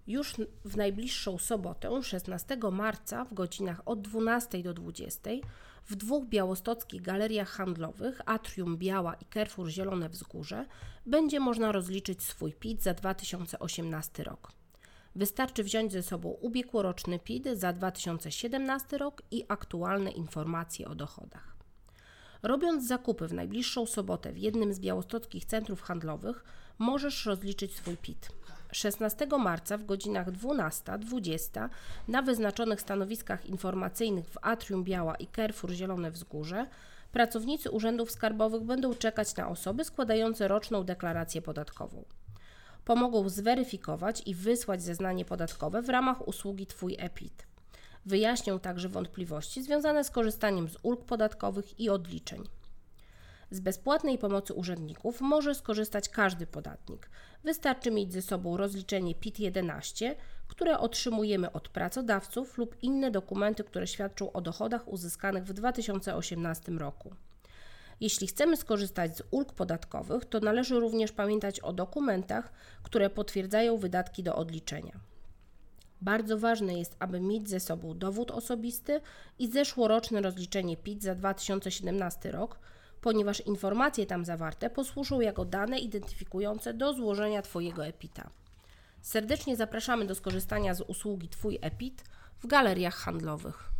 Już w najbliższą sobotę, 16 marca w godzinach od 12 do 20 w dwóch białostockich galeriach handlowych Atrium Biała i Carrefour Zielone Wzgórze będzie można rozliczyć swój PIT za 2018 rok. Wystarczy wziąć ze sobą ubiegłoroczny PIT za 2017 rok i aktualne informacje o dochodach. Robiąc zakupy w najbliższą sobotę w jednym z białostockich centrów handlowych, możesz rozliczyć swój PIT. 16 marca w godzinach 12-20 na wyznaczonych stanowiskach informacyjnych w Atrium Biała i Carrefour Zielone Wzgórze pracownicy urzędów skarbowych będą czekać na osoby składające roczną deklarację podatkową. Pomogą zweryfikować i wysłać zeznanie podatkowe w ramach usługi Twój e-PIT. Wyjaśnią także wątpliwości związane z korzystaniem z ulg podatkowych i odliczeń. Z bezpłatnej pomocy urzędników może skorzystać każdy podatnik. Wystarczy mieć ze sobą rozliczenie PIT-11, które otrzymujemy od pracodawców lub inne dokumenty, które świadczą o dochodach uzyskanych w 2018 roku. Jeśli chcemy skorzystać z ulg podatkowych, to należy również pamiętać o dokumentach, które potwierdzają wydatki do odliczenia. Bardzo ważne jest, aby mieć ze sobą dowód osobisty i zeszłoroczne rozliczenie PIT za 2017 rok, ponieważ informacje tam zawarte posłużą jako dane identyfikujące do złożenia Twojego e-PIT-a. Serdecznie zapraszamy do skorzystania z usługi Twój e-PIT w galeriach handlowych.